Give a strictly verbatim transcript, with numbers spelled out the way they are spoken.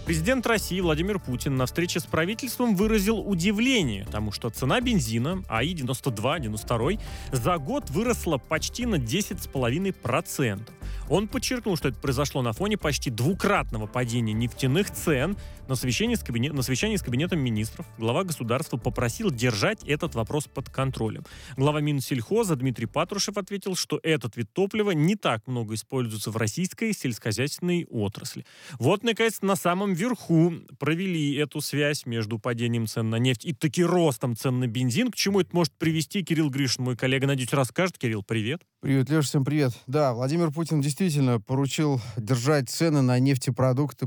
Президент России Владимир Путин на встрече с правительством выразил удивление тому, что цена бензина АИ девяносто два, девяносто два за год выросла почти на десять целых пять десятых процента. Он подчеркнул, что это произошло на фоне почти двукратного падения нефтяных цен. На совещании с, кабинет, на совещании с Кабинетом министров глава государства попросил держать этот вопрос под контролем. Глава Минсельхоза Дмитрий Патрушев ответил, что этот вид топлива не так много используется в российской сельскохозяйственной отрасли. Вот, наконец, на самом верху провели эту связь между падением цен на нефть и таки ростом цен на бензин. К чему это может привести, Кирилл Гришин, мой коллега, надеюсь, расскажет. Кирилл, привет. Привет, Леша, всем привет. Да, Владимир Путин действительно поручил держать цены на нефтепродукты